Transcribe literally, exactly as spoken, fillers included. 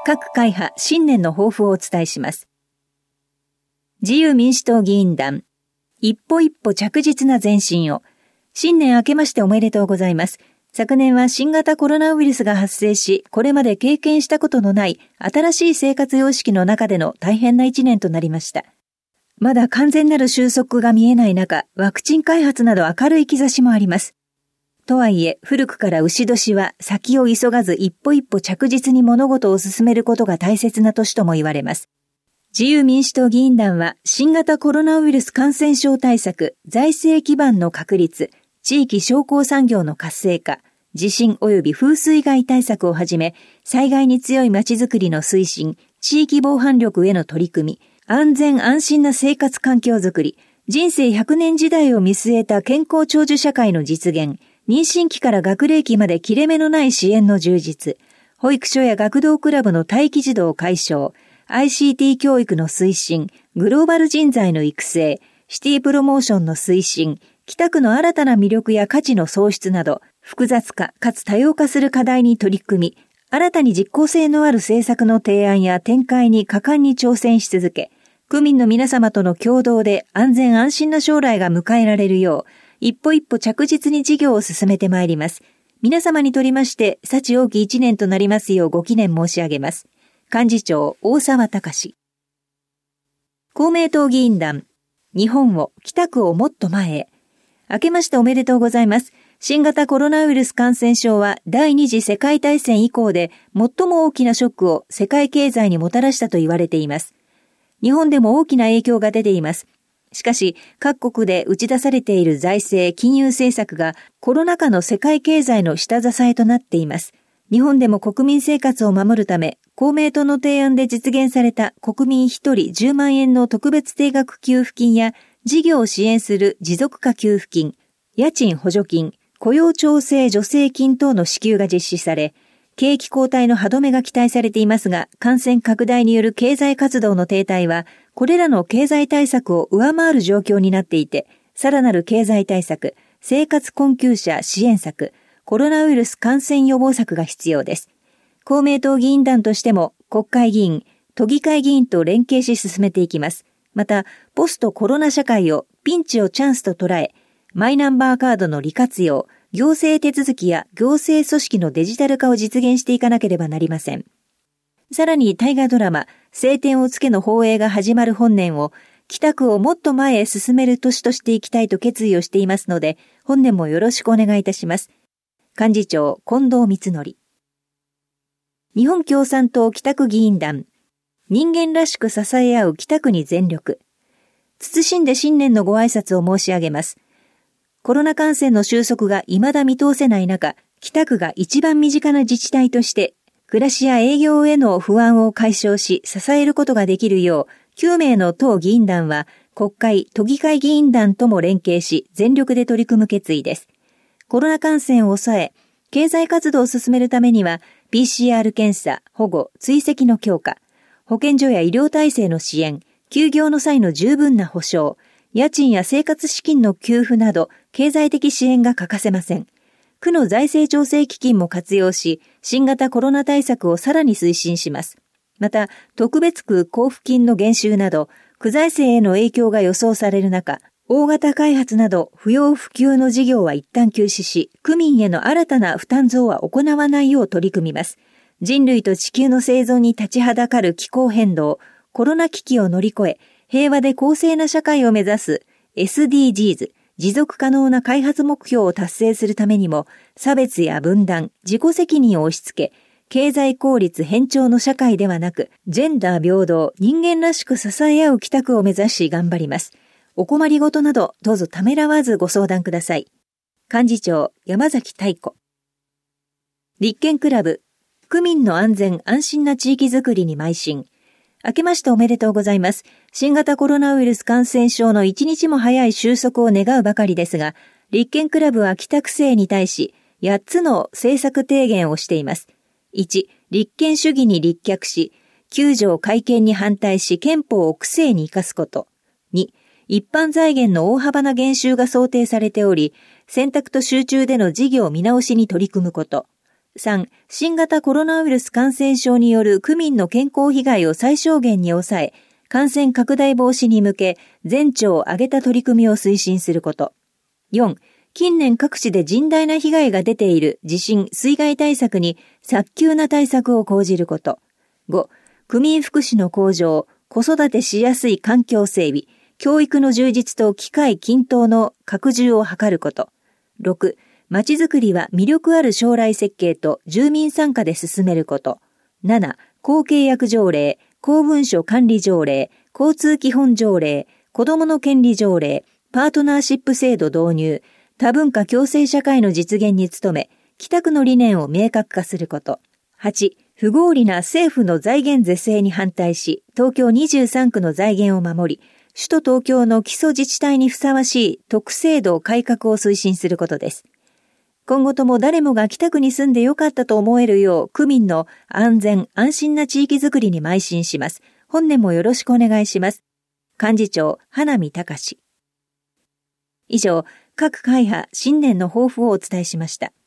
各会派新年の抱負をお伝えします。自由民主党議員団、一歩一歩着実な前進を。新年明けましておめでとうございます。昨年は新型コロナウイルスが発生し、これまで経験したことのない新しい生活様式の中での大変な一年となりました。まだ完全なる収束が見えない中、ワクチン開発など明るい兆しもあります。とはいえ、古くから牛年は先を急がず一歩一歩着実に物事を進めることが大切な年とも言われます。自由民主党議員団は新型コロナウイルス感染症対策、財政基盤の確立、地域商工産業の活性化、地震及び風水害対策をはじめ、災害に強いまちづくりの推進、地域防犯力への取り組み、安全安心な生活環境づくり、人生ひゃくねん時代を見据えた健康長寿社会の実現、妊娠期から学齢期まで切れ目のない支援の充実、保育所や学童クラブの待機児童解消、アイシーティー 教育の推進、グローバル人材の育成、シティプロモーションの推進、北区の新たな魅力や価値の創出など、複雑化かつ多様化する課題に取り組み、新たに実効性のある政策の提案や展開に果敢に挑戦し続け、区民の皆様との共同で安全安心な将来が迎えられるよう、一歩一歩着実に事業を進めてまいります。皆様にとりまして、幸多き一年となりますようご祈念申し上げます。幹事長、大沢隆。公明党議員団、日本を、北区をもっと前へ。明けましておめでとうございます。新型コロナウイルス感染症は第二次世界大戦以降で最も大きなショックを世界経済にもたらしたと言われています。日本でも大きな影響が出ています。しかし、各国で打ち出されている財政・金融政策がコロナ禍の世界経済の下支えとなっています。日本でも国民生活を守るため、公明党の提案で実現された国民一人じゅうまんえんの特別定額給付金や事業を支援する持続化給付金、家賃補助金、雇用調整助成金等の支給が実施され、景気後退の歯止めが期待されていますが、感染拡大による経済活動の停滞は、これらの経済対策を上回る状況になっていて、さらなる経済対策、生活困窮者支援策、コロナウイルス感染予防策が必要です。公明党議員団としても、国会議員、都議会議員と連携し進めていきます。また、ポストコロナ社会をピンチをチャンスと捉え、マイナンバーカードの利活用、行政手続きや行政組織のデジタル化を実現していかなければなりません。さらに大河ドラマ、青天を衝けの放映が始まる本年を、北区をもっと前へ進める年としていきたいと決意をしていますので、本年もよろしくお願いいたします。幹事長、近藤光則。日本共産党北区議員団、人間らしく支え合う北区に全力。謹んで新年のご挨拶を申し上げます。コロナ感染の収束が未だ見通せない中、北区が一番身近な自治体として、暮らしや営業への不安を解消し、支えることができるよう、きゅうめいの党議員団は、国会、都議会議員団とも連携し、全力で取り組む決意です。コロナ感染を抑え、経済活動を進めるためには、ピーシーアール 検査、保護、追跡の強化、保健所や医療体制の支援、休業の際の十分な保障、家賃や生活資金の給付など、経済的支援が欠かせません。区の財政調整基金も活用し、新型コロナ対策をさらに推進します。また、特別区交付金の減収など、区財政への影響が予想される中、大型開発など不要不急の事業は一旦休止し、区民への新たな負担増は行わないよう取り組みます。人類と地球の生存に立ちはだかる気候変動、コロナ危機を乗り越え、平和で公正な社会を目指す エスディージーズ、持続可能な開発目標を達成するためにも、差別や分断、自己責任を押し付け、経済効率偏重の社会ではなく、ジェンダー平等、人間らしく支え合う北区を目指し頑張ります。お困りごとなど、どうぞためらわずご相談ください。幹事長、山崎太子。立憲クラブ、区民の安全安心な地域づくりに邁進。明けましておめでとうございます。新型コロナウイルス感染症の一日も早い収束を願うばかりですが、立憲クラブは北区政に対し、やっつの政策提言をしています。いち、立憲主義に立脚し、きゅう条改憲に反対し憲法を区政に生かすこと。に、一般財源の大幅な減収が想定されており、選択と集中での事業見直しに取り組むこと。 さん、新型コロナウイルス感染症による区民の健康被害を最小限に抑え、感染拡大防止に向け、全庁を挙げた取り組みを推進すること。よん、近年各地で甚大な被害が出ている地震・水害対策に早急な対策を講じること。ご、区民福祉の向上、子育てしやすい環境整備、教育の充実と機会均等の拡充を図ること。ろく、まちづくりは魅力ある将来設計と住民参加で進めること。なな、公契約条例、公文書管理条例、交通基本条例、子どもの権利条例、パートナーシップ制度導入、多文化共生社会の実現に努め、北区の理念を明確化すること。はち、不合理な政府の財源是正に反対し、東京にじゅうさんくの財源を守り、首都東京の基礎自治体にふさわしい特制度改革を推進することです。今後とも誰もが北区に住んでよかったと思えるよう、区民の安全・安心な地域づくりに邁進します。本年もよろしくお願いします。幹事長、花見隆。以上、各会派新年の抱負をお伝えしました。